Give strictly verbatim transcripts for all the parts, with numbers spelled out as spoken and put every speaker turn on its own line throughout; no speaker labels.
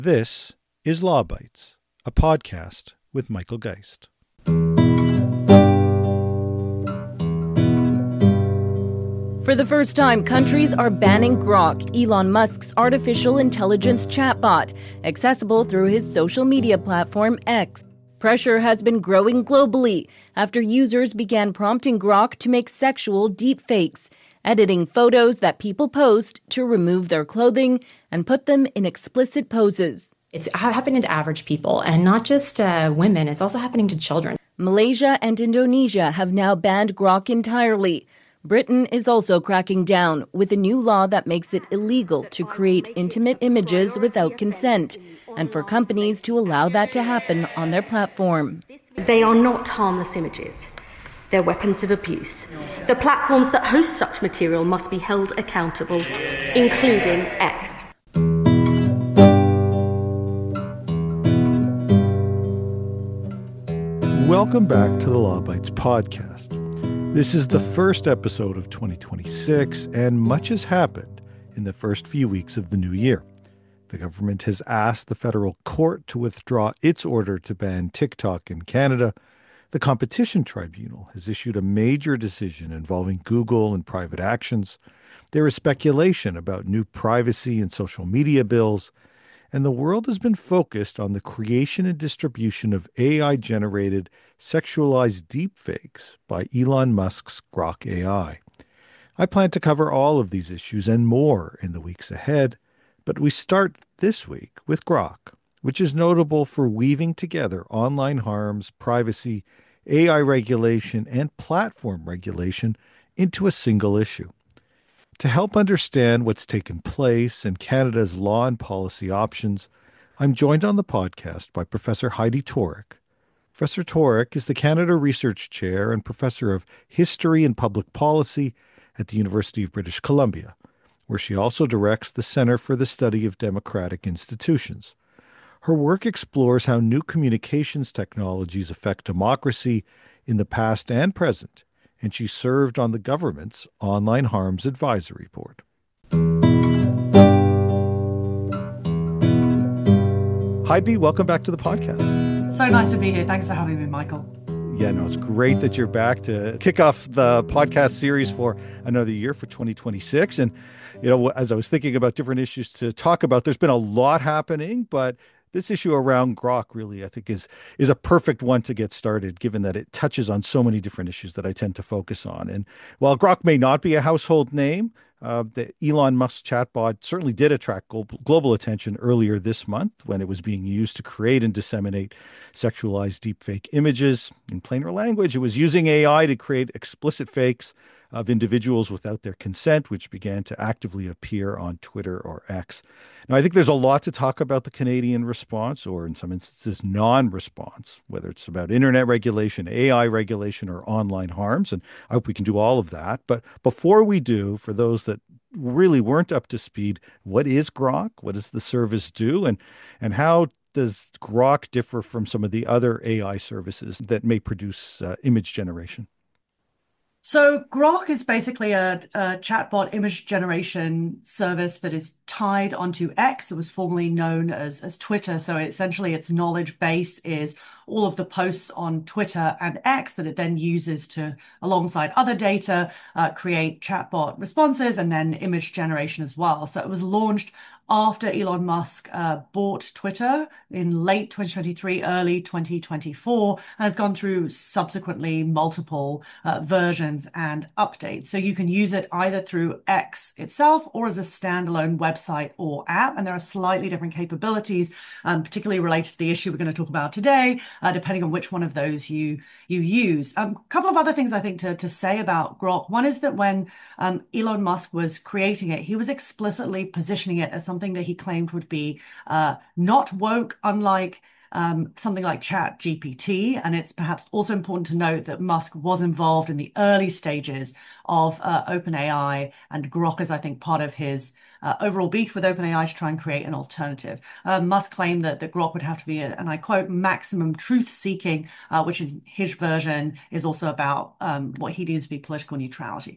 This is Law Bytes, a podcast with Michael Geist.
For the first time, countries are banning Grok, Elon Musk's artificial intelligence chatbot, accessible through his social media platform X. Pressure has been growing globally after users began prompting Grok to make sexual deepfakes, editing photos that people post to remove their clothing and put them in explicit poses.
It's happening to average people, and not just uh, women. It's also happening to children.
Malaysia and Indonesia have now banned Grok entirely. Britain is also cracking down with a new law that makes it illegal to create intimate images without consent, and for companies to allow that to happen on their platform.
They are not harmless images. They're weapons of abuse. The platforms that host such material must be held accountable, including X.
Welcome back to the Law Bytes podcast. This is the first episode of twenty twenty-six, and much has happened in the first few weeks of the new year. The government has asked the federal court to withdraw its order to ban TikTok in Canada. The Competition Tribunal has issued a major decision involving Google and private actions. There is speculation about new privacy and social media bills, and the world has been focused on the creation and distribution of A I-generated sexualized deepfakes by Elon Musk's Grok A I. I plan to cover all of these issues and more in the weeks ahead, but we start this week with Grok, which is notable for weaving together online harms, privacy, A I regulation, and platform regulation into a single issue. To help understand what's taken place and Canada's law and policy options, I'm joined on the podcast by Professor Heidi Torek. Professor Torek is the Canada Research Chair and Professor of History and Public Policy at the University of British Columbia, where she also directs the Centre for the Study of Democratic Institutions. Her work explores how new communications technologies affect democracy in the past and present, and she served on the government's Online Harms Advisory Board. Heidi, welcome back to the podcast.
So nice to be here. Thanks for having me, Michael.
Yeah, no, it's great that you're back to kick off the podcast series for another year for twenty twenty-six. And, you know, as I was thinking about different issues to talk about, there's been a lot happening, but this issue around Grok really, I think, is is a perfect one to get started, given that it touches on so many different issues that I tend to focus on. And while Grok may not be a household name, uh, the Elon Musk chatbot certainly did attract global, global attention earlier this month when it was being used to create and disseminate sexualized deepfake images. In plainer language, it was using A I to create explicit fakes of individuals without their consent, which began to actively appear on Twitter or X. Now, I think there's a lot to talk about the Canadian response, or in some instances, non-response, whether it's about internet regulation, A I regulation, or online harms. And I hope we can do all of that. But before we do, for those that really weren't up to speed, what is Grok? What does the service do? And, and how does Grok differ from some of the other A I services that may produce uh, image generation?
So Grok is basically a, a chatbot image generation service that is tied onto X, that was formerly known as, as Twitter. So essentially its knowledge base is all of the posts on Twitter and X that it then uses to, alongside other data, uh, create chatbot responses and then image generation as well. So it was launched after Elon Musk uh, bought Twitter in late twenty twenty-three, early twenty twenty-four, and has gone through subsequently multiple uh, versions and updates. So you can use it either through X itself or as a standalone website or app. And there are slightly different capabilities, um, particularly related to the issue we're going to talk about today, uh, depending on which one of those you you use. A um, couple of other things I think to, to say about Grok. One is that when um, Elon Musk was creating it, he was explicitly positioning it as something that he claimed would be uh, not woke, unlike um, something like Chat G P T. And it's perhaps also important to note that Musk was involved in the early stages of uh, OpenAI, and Grok is, I think, part of his uh, overall beef with OpenAI to try and create an alternative. Uh, Musk claimed that, that Grok would have to be, a, and I quote, maximum truth-seeking, uh, which in his version is also about um, what he deems to be political neutrality.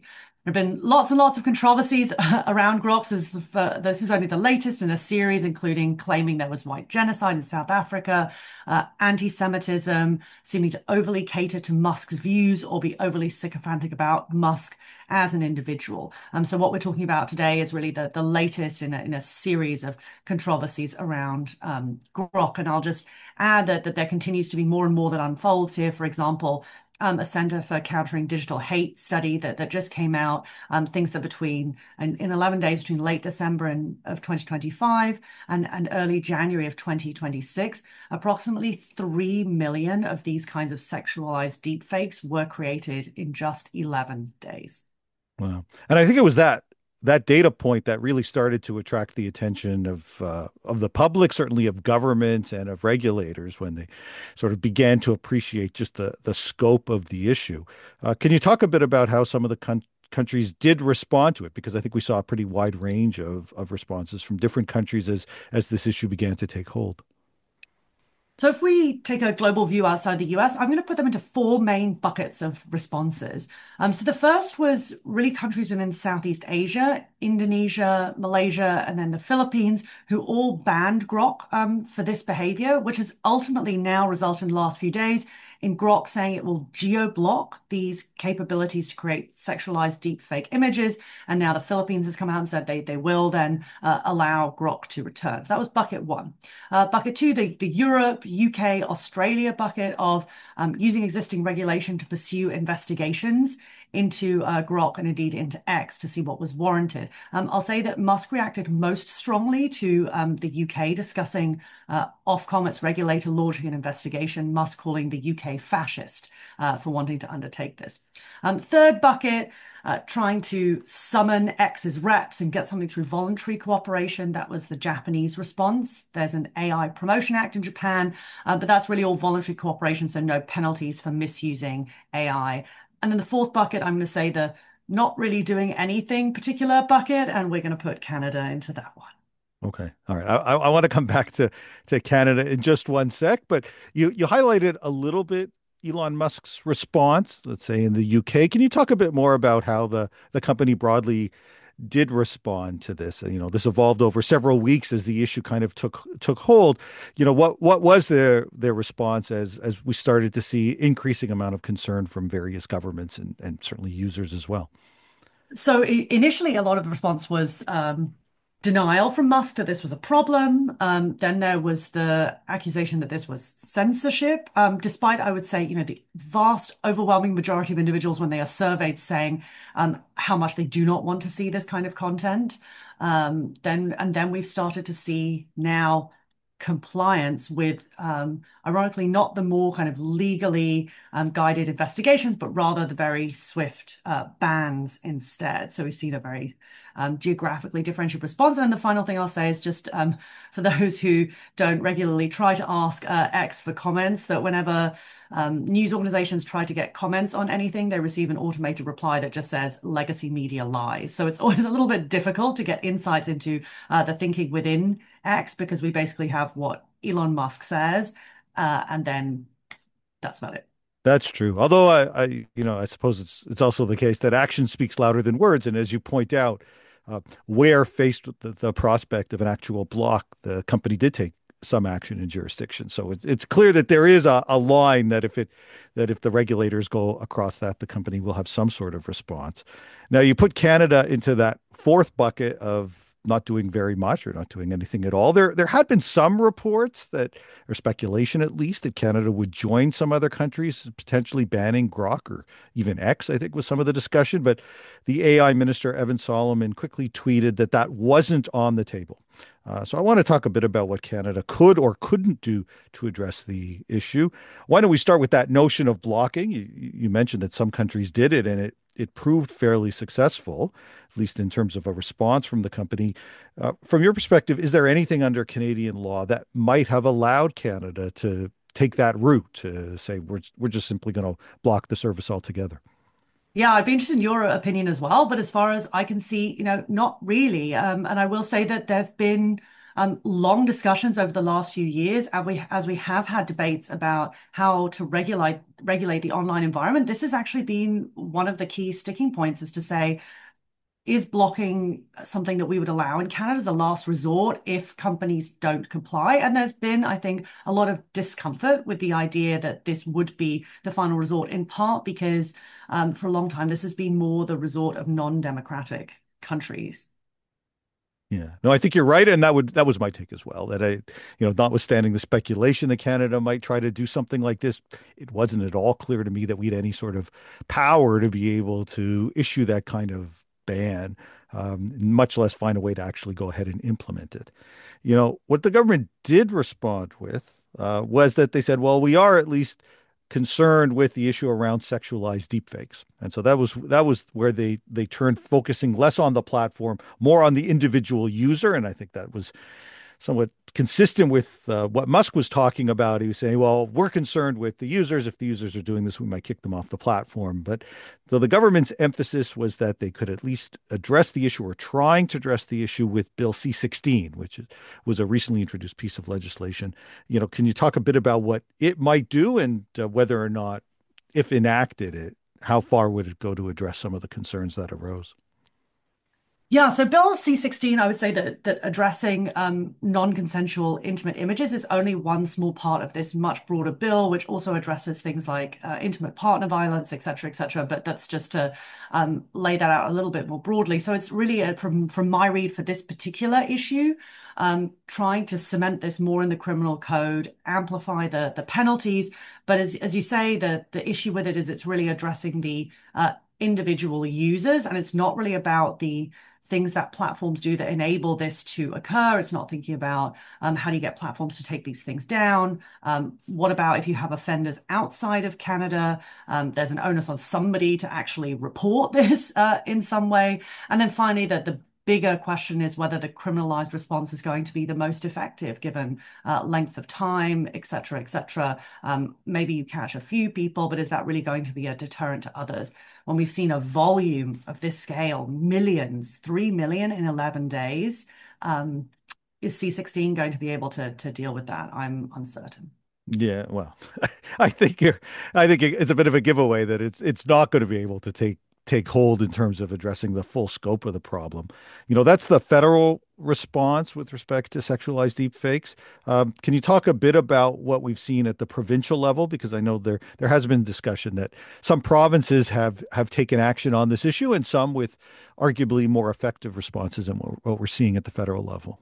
There have been lots and lots of controversies around Grok. This is, the, this is only the latest in a series, including claiming there was white genocide in South Africa, uh, anti-Semitism, seeming to overly cater to Musk's views or be overly sycophantic about Musk as an individual. Um, so what we're talking about today is really the, the latest in a, in a series of controversies around um, Grok. And I'll just add that, that there continues to be more and more that unfolds here. For example, Um, a Center for Countering Digital Hate study that, that just came out, um, thinks that between in, in eleven days between late December and, of twenty twenty-five and, and early January of twenty twenty-six, approximately three million of these kinds of sexualized deepfakes were created in just eleven days.
Wow. And I think it was that that data point that really started to attract the attention of uh, of the public, certainly of governments and of regulators, when they sort of began to appreciate just the the scope of the issue. Uh, can you talk a bit about how some of the con- countries did respond to it? Because I think we saw a pretty wide range of of responses from different countries as as this issue began to take hold.
So if we take a global view outside the U S, I'm going to put them into four main buckets of responses. Um, so the first was really countries within Southeast Asia, Indonesia, Malaysia, and then the Philippines, who all banned Grok um, for this behavior, which has ultimately now resulted in the last few days in Grok saying it will geo-block these capabilities to create sexualized deepfake images. And now the Philippines has come out and said they, they will then uh, allow Grok to return. So that was bucket one. Uh, bucket two, the, the Europe, U K, Australia bucket of um, using existing regulation to pursue investigations into uh, Grok and indeed into X to see what was warranted. Um, I'll say that Musk reacted most strongly to um, the U K discussing uh, Ofcom, its regulator, launching an investigation, Musk calling the U K fascist uh, for wanting to undertake this. Um, third bucket, uh, trying to summon X's reps and get something through voluntary cooperation. That was the Japanese response. There's an A I Promotion Act in Japan, uh, but that's really all voluntary cooperation, so no penalties for misusing A I. And then the fourth bucket, I'm going to say the not really doing anything particular bucket, and we're going to put Canada into that one.
Okay. All right. I, I want to come back to, to Canada in just one sec, but you, you highlighted a little bit Elon Musk's response, let's say in the U K. Can you talk a bit more about how the, the company broadly did respond to this? You know, this evolved over several weeks as the issue kind of took took hold. You know, what what was their their response as as we started to see increasing amount of concern from various governments and, and certainly users as well?
So initially, a lot of the response was um, denial from Musk that this was a problem. Um, then there was the accusation that this was censorship, um, despite, I would say, you know, the vast, overwhelming majority of individuals, when they are surveyed, saying um, how much they do not want to see this kind of content. Um, then, and then we've started to see now compliance with, um, ironically, not the more kind of legally um, guided investigations, but rather the very swift uh, bans instead. So we've seen a very um, geographically differentiated response. And the final thing I'll say is just um, for those who don't regularly try to ask uh, X for comments, that whenever um, news organizations try to get comments on anything, they receive an automated reply that just says legacy media lies. So it's always a little bit difficult to get insights into uh, the thinking within X, because we basically have what Elon Musk says, uh, and then that's about it.
That's true. Although I, I, you know, I suppose it's it's also the case that action speaks louder than words. And as you point out, uh, where faced with the, the prospect of an actual block, the company did take some action in jurisdiction. So it's it's clear that there is a, a line that if it that if the regulators go across that, the company will have some sort of response. Now you put Canada into that fourth bucket of not doing very much or not doing anything at all. There, there had been some reports that, or speculation at least, that Canada would join some other countries, potentially banning Grok or even X, I think was some of the discussion. But the A I minister, Evan Solomon, quickly tweeted that that wasn't on the table. Uh, so I want to talk a bit about what Canada could or couldn't do to address the issue. Why don't we start with that notion of blocking? You, you mentioned that some countries did it, and it it proved fairly successful, at least in terms of a response from the company. Uh, from your perspective, is there anything under Canadian law that might have allowed Canada to take that route to say we're we're just simply going to block the service altogether?
Yeah, I'd be interested in your opinion as well. But as far as I can see, you know, not really. Um, and I will say that there have been um, long discussions over the last few years, as we as we have had debates about how to regulate regulate the online environment, this has actually been one of the key sticking points, is to say, is blocking something that we would allow in Canada as a last resort if companies don't comply? And there's been, I think, a lot of discomfort with the idea that this would be the final resort, in part because um, for a long time, this has been more the resort of non-democratic countries.
Yeah, no, I think you're right, and that would that was my take as well. That I, you know, notwithstanding the speculation that Canada might try to do something like this, it wasn't at all clear to me that we had any sort of power to be able to issue that kind of ban, um, much less find a way to actually go ahead and implement it. You know, what the government did respond with uh, was that they said, well, we are at least concerned with the issue around sexualized deepfakes. And so that was that was where they they turned focusing less on the platform, more on the individual user. And I think that was somewhat consistent with uh, what Musk was talking about. He was saying, well, we're concerned with the users. If the users are doing this, we might kick them off the platform. But so the government's emphasis was that they could at least address the issue, or trying to address the issue, with Bill C sixteen, which was a recently introduced piece of legislation. You know, can you talk a bit about what it might do, and uh, whether or not, if enacted it, how far would it go to address some of the concerns that arose?
Yeah, so Bill C sixteen, I would say that that addressing um, non-consensual intimate images is only one small part of this much broader bill, which also addresses things like uh, intimate partner violence, et cetera, et cetera. But that's just to um, lay that out a little bit more broadly. So it's really, a, from from my read for this particular issue, um, trying to cement this more in the criminal code, amplify the the penalties. But as as you say, the the issue with it is it's really addressing the uh, individual users, and it's not really about the things that platforms do that enable this to occur. It's not thinking about um, how do you get platforms to take these things down? Um, what about if you have offenders outside of Canada? Um, there's an onus on somebody to actually report this uh, in some way. And then finally, that the bigger question is whether the criminalized response is going to be the most effective, given uh, lengths of time, et cetera, et cetera. Um, maybe you catch a few people, but is that really going to be a deterrent to others? When we've seen a volume of this scale, millions, three million in eleven days, um, is C sixteen going to be able to, to deal with that? I'm uncertain.
Yeah, well, I think you're, I think it's a bit of a giveaway that it's it's not going to be able to take take hold in terms of addressing the full scope of the problem. You know, that's the federal response with respect to sexualized deepfakes. Um, can you talk a bit about what we've seen at the provincial level? Because I know there there has been discussion that some provinces have have taken action on this issue, and some with arguably more effective responses than what, what we're seeing at the federal level.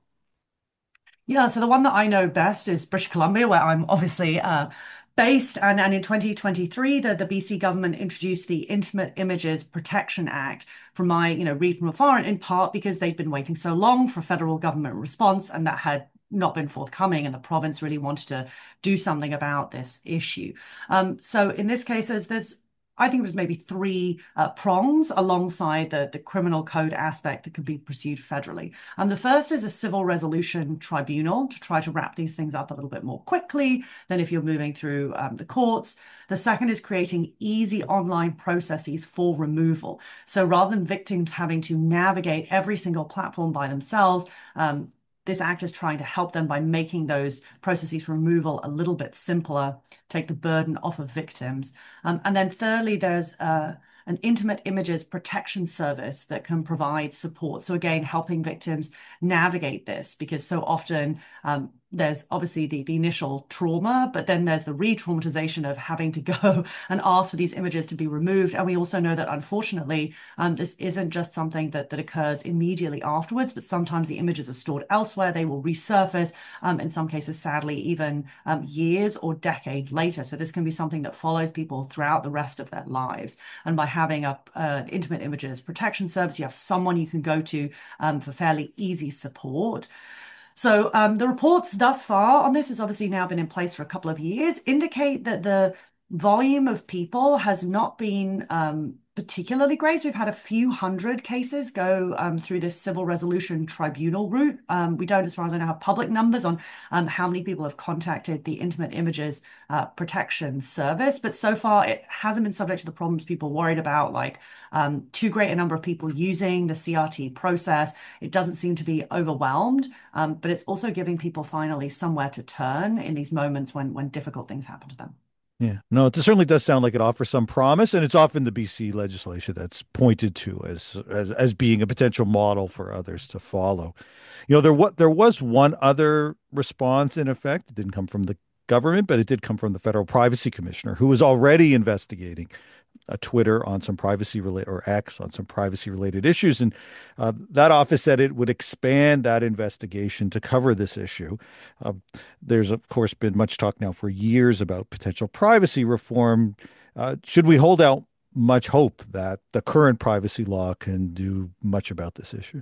Yeah, so the one that I know best is British Columbia, where I'm obviously uh, based. And, and in twenty twenty-three, the, the B C government introduced the Intimate Images Protection Act, from my, you know, read from afar, and in part because they'd been waiting so long for federal government response, and that had not been forthcoming, and the province really wanted to do something about this issue. Um, so in this case, there's, there's I think it was maybe three uh, prongs alongside the, the criminal code aspect that could be pursued federally. And the first is a civil resolution tribunal to try to wrap these things up a little bit more quickly than if you're moving through um, the courts. The second is creating easy online processes for removal. So rather than victims having to navigate every single platform by themselves, um, this act is trying to help them by making those processes for removal a little bit simpler, take the burden off of victims. Um, and then thirdly, there's uh, an intimate images protection service that can provide support. So again, helping victims navigate this, because so often um, there's obviously the, the initial trauma, but then there's the re-traumatization of having to go and ask for these images to be removed. And we also know that, unfortunately, um, this isn't just something that, that occurs immediately afterwards, but sometimes the images are stored elsewhere. They will resurface, um, in some cases, sadly, even um, years or decades later. So this can be something that follows people throughout the rest of their lives. And by having a uh, intimate images protection service, you have someone you can go to um, for fairly easy support. So um, the reports thus far on this has obviously now been in place for a couple of years, indicate that the volume of people has not been um, particularly great. So we've had a few hundred cases go um, through this civil resolution tribunal route. Um, we don't, as far as I know, have public numbers on um, how many people have contacted the Intimate Images uh, Protection Service, but so far it hasn't been subject to the problems people worried about, like um, too great a number of people using the C R T process. It doesn't seem to be overwhelmed, um, but it's also giving people finally somewhere to turn in these moments when when difficult things happen to them.
Yeah, no, it certainly does sound like it offers some promise, and it's often the B C legislation that's pointed to as as as being a potential model for others to follow. You know, there what there was one other response in effect. It didn't come from the government, but it did come from the Federal Privacy Commissioner, who was already investigating uh, Twitter on some privacy related or X on some privacy related issues. And uh, that office said it would expand that investigation to cover this issue. Uh, there's, of course, been much talk now for years about potential privacy reform. Uh, should we hold out much hope that the current privacy law can do much about this issue?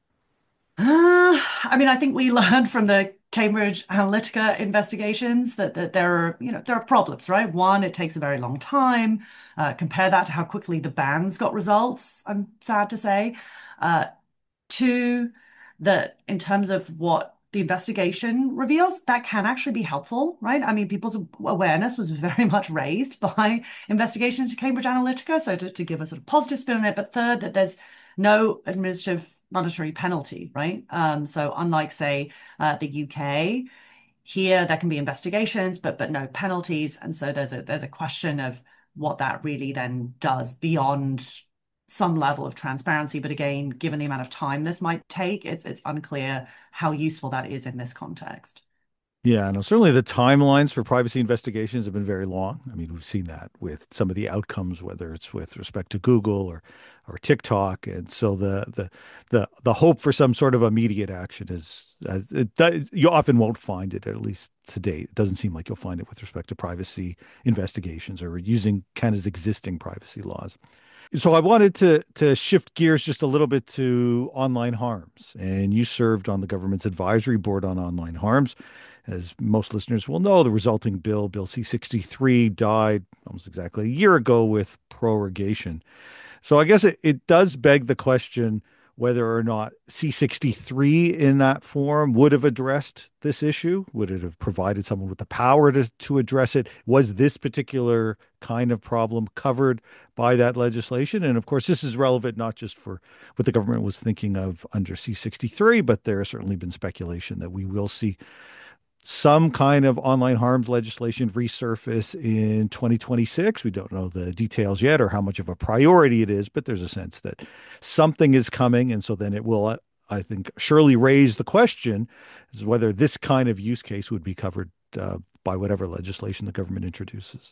Uh, I mean, I think we learned from the Cambridge Analytica investigations that, that there are, you know, there are problems, right? One, it takes a very long time. Uh, compare that to how quickly the bans got results, I'm sad to say. Uh, two, that in terms of what the investigation reveals, that can actually be helpful, right? I mean, people's awareness was very much raised by investigation into Cambridge Analytica, so to, to give a sort of positive spin on it. But third, that there's no administrative monetary penalty, right? Um, so unlike, say, uh, the U K, here there can be investigations, but but no penalties, and so there's a there's a question of what that really then does beyond some level of transparency. But again, given the amount of time this might take, it's it's unclear how useful that is in this context.
Yeah, no, certainly the timelines for privacy investigations have been very long. I mean, we've seen that with some of the outcomes, whether it's with respect to Google or or TikTok, and so the the the the hope for some sort of immediate action is, as it, that, you often won't find it, at least to date. It doesn't seem like you'll find it with respect to privacy investigations or using Canada's existing privacy laws. So I wanted to to shift gears just a little bit to online harms. And you served on the government's advisory board on online harms. As most listeners will know, the resulting bill, Bill C sixty-three, died almost exactly a year ago with prorogation. So I guess it, it does beg the question whether or not C sixty-three in that form would have addressed this issue. Would it have provided someone with the power to, to address it? Was this particular kind of problem covered by that legislation? And of course, this is relevant not just for what the government was thinking of under C sixty-three, but there has certainly been speculation that we will see some kind of online harms legislation resurface in twenty twenty-six. We don't know the details yet or how much of a priority it is, but there's a sense that something is coming. And so then it will, I think, surely raise the question is whether this kind of use case would be covered uh, by whatever legislation the government introduces.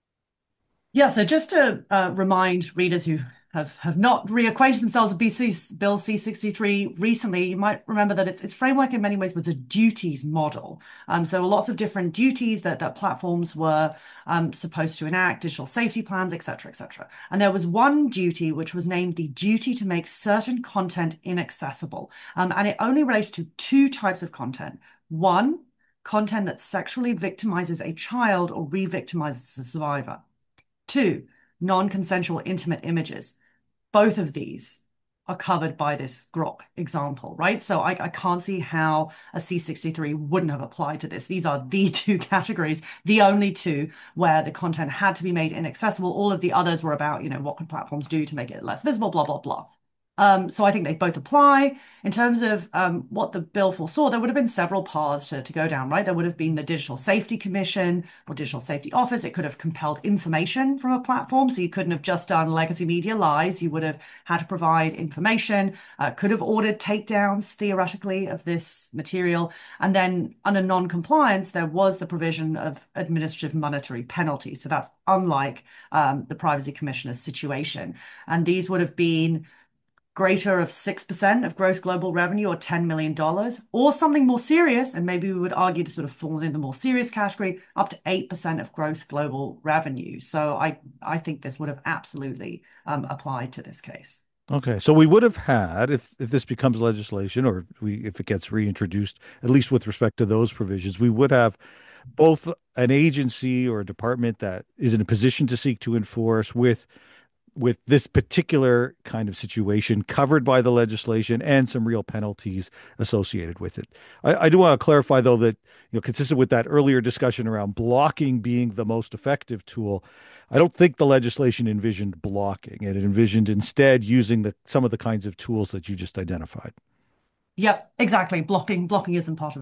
Yeah, so just to uh, remind readers who have, have not reacquainted themselves with B C, Bill C sixty-three recently, you might remember that its, its framework in many ways was a duties model. Um, so lots of different duties that, that platforms were um, supposed to enact, digital safety plans, et cetera, et cetera. And there was one duty which was named the duty to make certain content inaccessible. Um, and it only relates to two types of content. One, content that sexually victimizes a child or re-victimizes a survivor. Two, non-consensual intimate images. Both of these are covered by this Grok example, right? So I, I can't see how a C sixty-three wouldn't have applied to this. These are the two categories, the only two where the content had to be made inaccessible. All of the others were about, you know, what can platforms do to make it less visible, blah, blah, blah. Um, so I think they both apply. In terms of um, what the bill foresaw, there would have been several paths to, to go down, right? There would have been the Digital Safety Commission or Digital Safety Office. It could have compelled information from a platform. So you couldn't have just done legacy media lies. You would have had to provide information, uh, could have ordered takedowns, theoretically, of this material. And then under non-compliance, there was the provision of administrative monetary penalties. So that's unlike um, the Privacy Commissioner's situation. And these would have been greater of six percent of gross global revenue or ten million dollars, or something more serious, and maybe we would argue to sort of fall in the more serious category, up to eight percent of gross global revenue. So I, I think this would have absolutely um, applied to this case.
Okay, so we would have had, if if this becomes legislation or we if it gets reintroduced, at least with respect to those provisions, we would have both an agency or a department that is in a position to seek to enforce with with this particular kind of situation covered by the legislation and some real penalties associated with it. I, I do want to clarify, though, that, you know, consistent with that earlier discussion around blocking being the most effective tool, I don't think the legislation envisioned blocking. It envisioned instead using the some of the kinds of tools that you just identified.
Yep, exactly. Blocking, blocking isn't part of it.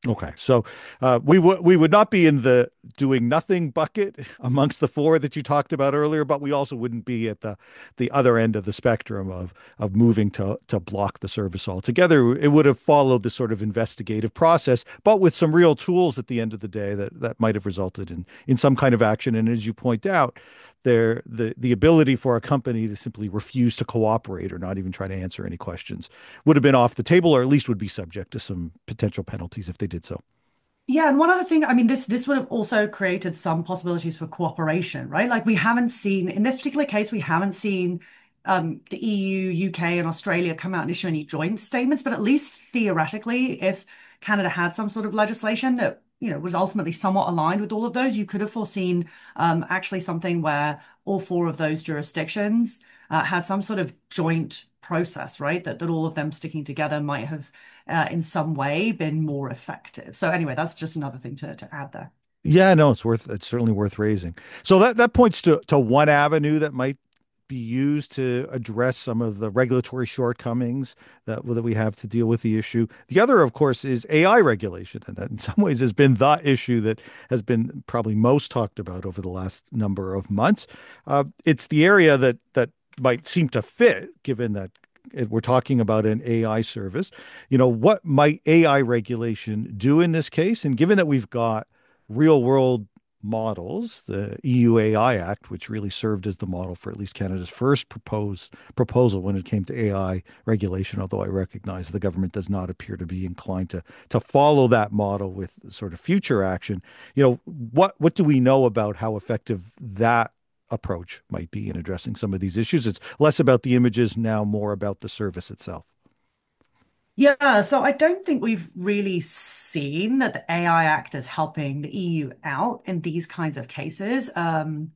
Okay, so uh, we would we would not be in the doing nothing bucket amongst the four that you talked about earlier, but we also wouldn't be at the the other end of the spectrum of of moving to to block the service altogether. It would have followed this sort of investigative process, but with some real tools at the end of the day that that might have resulted in in some kind of action. And as you point out, there the the ability for a company to simply refuse to cooperate or not even try to answer any questions would have been off the table, or at least would be subject to some potential penalties if they did so.
Yeah, and one other thing, I mean, this this would have also created some possibilities for cooperation, right? Like we haven't seen, in this particular case, we haven't seen um, the E U, U K, and Australia come out and issue any joint statements, but at least theoretically, if Canada had some sort of legislation that, you know, was ultimately somewhat aligned with all of those, you could have foreseen um, actually something where all four of those jurisdictions uh, had some sort of joint process, right? That that all of them sticking together might have uh, in some way been more effective. So anyway, that's just another thing to, to add there.
Yeah, no, it's worth it's certainly worth raising. So that that points to to one avenue that might be used to address some of the regulatory shortcomings that that we have to deal with the issue. The other, of course, is A I regulation, and that in some ways has been the issue that has been probably most talked about over the last number of months. Uh, it's the area that that might seem to fit, given that we're talking about an A I service. You know, what might A I regulation do in this case? And given that we've got real world models, the E U A I Act, which really served as the model for at least Canada's first proposed proposal when it came to A I regulation, although I recognize the government does not appear to be inclined to to follow that model with sort of future action. You know, what what do we know about how effective that approach might be in addressing some of these issues? It's less about the images, now more about the service itself.
Yeah, so I don't think we've really seen that the A I Act is helping the E U out in these kinds of cases. Um,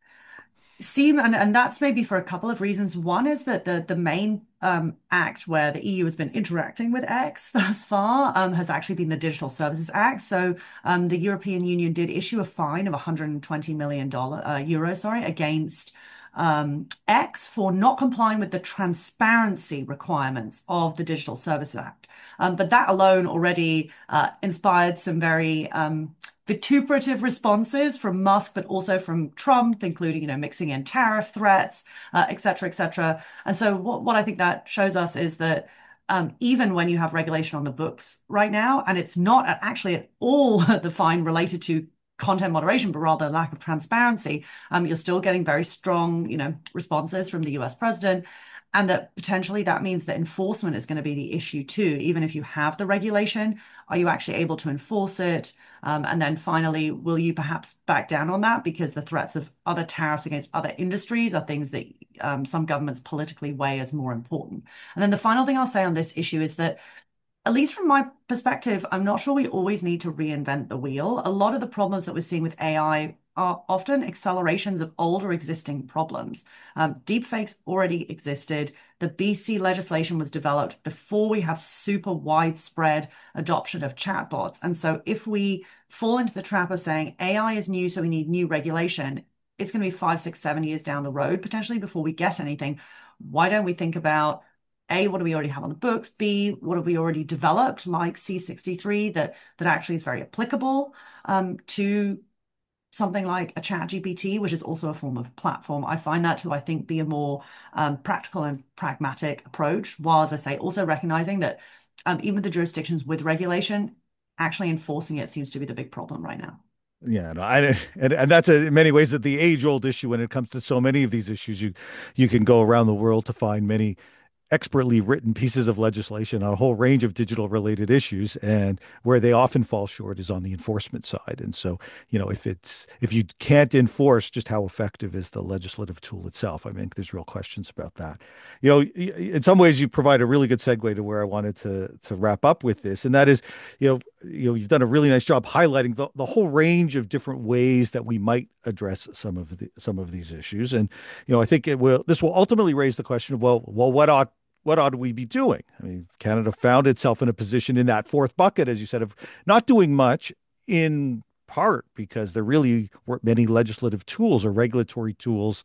seem and, and that's maybe for a couple of reasons. One is that the the main um, act where the E U has been interacting with X thus far um, has actually been the Digital Services Act. So um, the European Union did issue a fine of one hundred twenty million dollars uh, euro, sorry, against um, X for not complying with the transparency requirements of the Digital Services Act. Um, but that alone already uh, inspired some very um, vituperative responses from Musk, but also from Trump, including, you know, mixing in tariff threats, uh, et cetera, et cetera. And so what, what I think that shows us is that um, even when you have regulation on the books right now, and it's not actually at all the fine related to content moderation, but rather lack of transparency, um, you're still getting very strong, you know, responses from the U S president. And that potentially that means that enforcement is going to be the issue too. Even if you have the regulation, are you actually able to enforce it? Um, and then finally, will you perhaps back down on that because the threats of other tariffs against other industries are things that um, some governments politically weigh as more important? And then the final thing I'll say on this issue is that, at least from my perspective, I'm not sure we always need to reinvent the wheel. A lot of the problems that we're seeing with A I are often accelerations of older existing problems. Um, deepfakes already existed. The B C legislation was developed before we have super widespread adoption of chatbots. And so if we fall into the trap of saying A I is new, so we need new regulation, it's going to be five, six, seven years down the road, potentially before we get anything. Why don't we think about A, what do we already have on the books? B, what have we already developed, like C sixty-three, that that actually is very applicable um, to something like a Chat G P T, which is also a form of platform. I find that to, I think, be a more um, practical and pragmatic approach, while, as I say, also recognizing that um, even the jurisdictions with regulation, actually enforcing it seems to be the big problem right now.
Yeah, no, I, and and that's a, in many ways that the age-old issue when it comes to so many of these issues. You you can go around the world to find many expertly written pieces of legislation on a whole range of digital related issues, and where they often fall short is on the enforcement side. And so, you know, if it's if you can't enforce, just how effective is the legislative tool itself? I mean, there's real questions about that. You know, in some ways you provide a really good segue to where I wanted to to wrap up with this, and that is, you know, you know, you've done a really nice job highlighting the, the whole range of different ways that we might address some of the some of these issues. And, you know, I think it will this will ultimately raise the question of, well, well, what ought what ought we be doing? I mean, Canada found itself in a position in that fourth bucket, as you said, of not doing much, in part because there really weren't many legislative tools or regulatory tools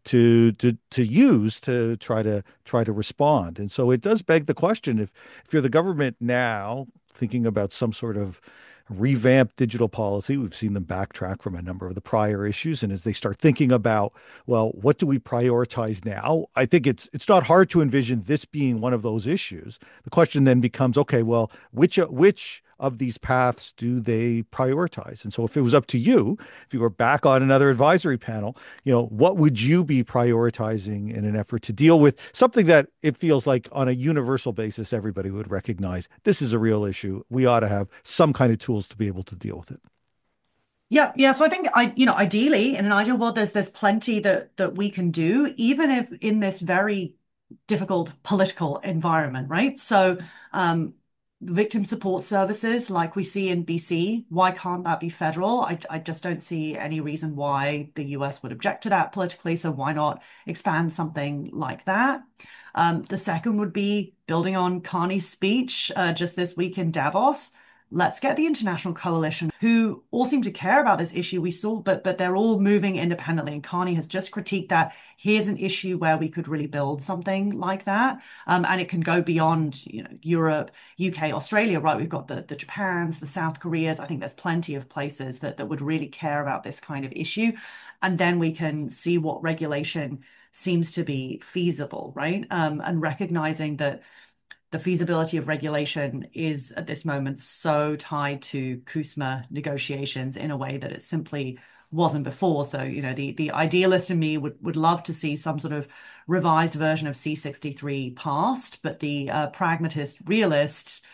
to to to use to try to try to respond. And so it does beg the question, if if you're the government now thinking about some sort of revamped digital policy. We've seen them backtrack from a number of the prior issues. And as they start thinking about, well, what do we prioritize now? I think it's it's not hard to envision this being one of those issues. The question then becomes, okay, well, which which of these paths do they prioritize? And so if it was up to you, if you were back on another advisory panel, you know, what would you be prioritizing in an effort to deal with something that it feels like on a universal basis, everybody would recognize this is a real issue. We ought to have some kind of tools to be able to deal with it.
Yeah, yeah. So I think I, you know, ideally in an ideal world, there's there's plenty that that we can do, even if in this very difficult political environment, right? So um victim support services like we see in B C, why can't that be federal? I, I just don't see any reason why the U S would object to that politically. So why not expand something like that? Um, the second would be building on Carney's speech uh, just this week in Davos. Let's get the international coalition who all seem to care about this issue we saw, but but they're all moving independently. And Carney has just critiqued that. Here's an issue where we could really build something like that. Um, and it can go beyond, you know, Europe, U K, Australia, right? We've got the, the Japans, the South Koreas. I think there's plenty of places that, that would really care about this kind of issue. And then we can see what regulation seems to be feasible, right? Um, and recognizing that the feasibility of regulation is at this moment so tied to CUSMA negotiations in a way that it simply wasn't before. So, you know, the, the idealist in me would, would love to see some sort of revised version of C sixty-three passed, but the uh, pragmatist realist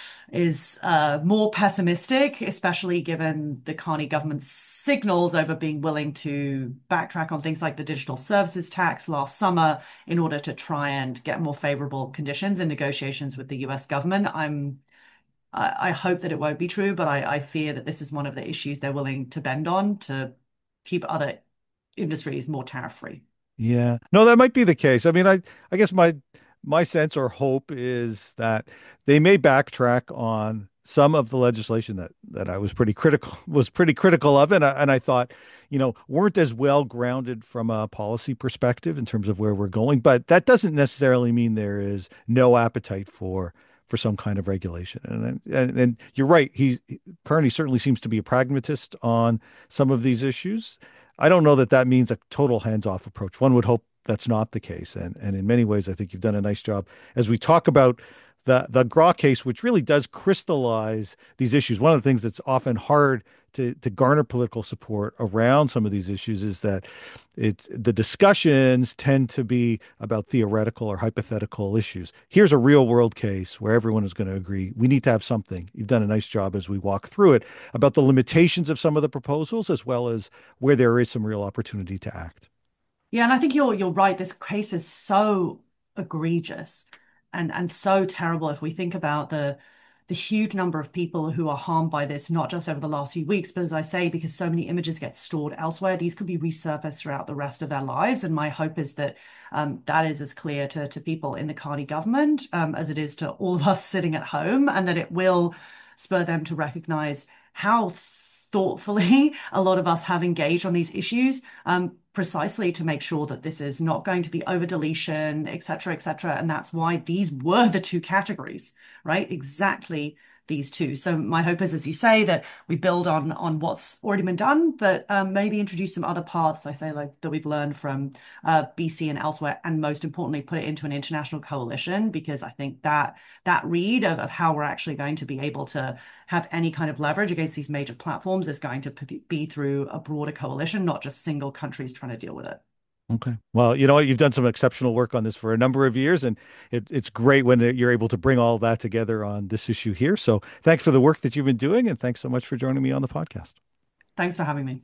is uh, more pessimistic, especially given the Carney government's signals over being willing to backtrack on things like the digital services tax last summer in order to try and get more favorable conditions in negotiations with the U S government. I'm, I, I hope that it won't be true, but I, I fear that this is one of the issues they're willing to bend on to keep other industries more tariff-free.
Yeah, no, that might be the case. I mean, I, I guess my my sense or hope is that they may backtrack on some of the legislation that that I was pretty critical was pretty critical of, and I, and I thought, you know, weren't as well grounded from a policy perspective in terms of where we're going. But that doesn't necessarily mean there is no appetite for for some kind of regulation. And and, and you're right. He Carney certainly seems to be a pragmatist on some of these issues. I don't know that that means a total hands-off approach. One would hope that's not the case. And and in many ways, I think you've done a nice job as we talk about the the Grok case, which really does crystallize these issues. One of the things that's often hard to to garner political support around some of these issues is that it's the discussions tend to be about theoretical or hypothetical issues. Here's a real world case where everyone is going to agree we need to have something. You've done a nice job as we walk through it about the limitations of some of the proposals as well as where there is some real opportunity to act.
Yeah, and I think you're you're right. This case is so egregious and and so terrible if we think about the the huge number of people who are harmed by this, not just over the last few weeks, but as I say, because so many images get stored elsewhere, these could be resurfaced throughout the rest of their lives. And my hope is that um, that is as clear to, to people in the Carney government um, as it is to all of us sitting at home, and that it will spur them to recognize how thoughtfully a lot of us have engaged on these issues, um, precisely to make sure that this is not going to be over deletion, et cetera, et cetera. And that's why these were the two categories, right? Exactly these two. So my hope is, as you say, that we build on on what's already been done, but um, maybe introduce some other parts, I say, like that we've learned from uh, B C and elsewhere, and most importantly, put it into an international coalition, because I think that that read of, of how we're actually going to be able to have any kind of leverage against these major platforms is going to be through a broader coalition, not just single countries trying to deal with it.
Okay. Well, you know what? You've done some exceptional work on this for a number of years, and it, it's great when you're able to bring all that together on this issue here. So thanks for the work that you've been doing, and thanks so much for joining me on the podcast.
Thanks for having me.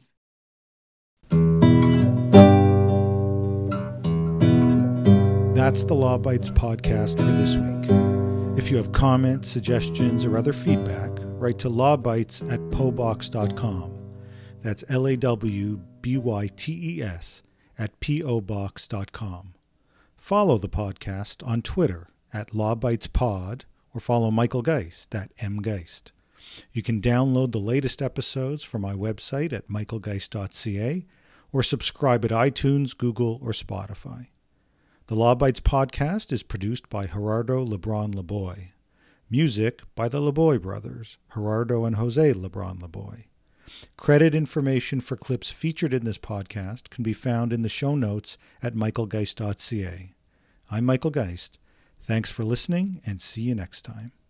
That's the Law Bytes podcast for this week. If you have comments, suggestions, or other feedback, write to lawbytes at pobox dot com. That's L A W B Y T E S at P O box dot com. Follow the podcast on Twitter at LawBytesPod, or follow Michael Geist at mgeist. You can download the latest episodes from my website at michael geist dot c a, or subscribe at iTunes, Google, or Spotify. The Law Bytes podcast is produced by Gerardo Lebron Laboy. Music by the LeBoy brothers, Gerardo and Jose LeBron LeBoy. Credit information for clips featured in this podcast can be found in the show notes at michael geist dot c a. I'm Michael Geist. Thanks for listening, and see you next time.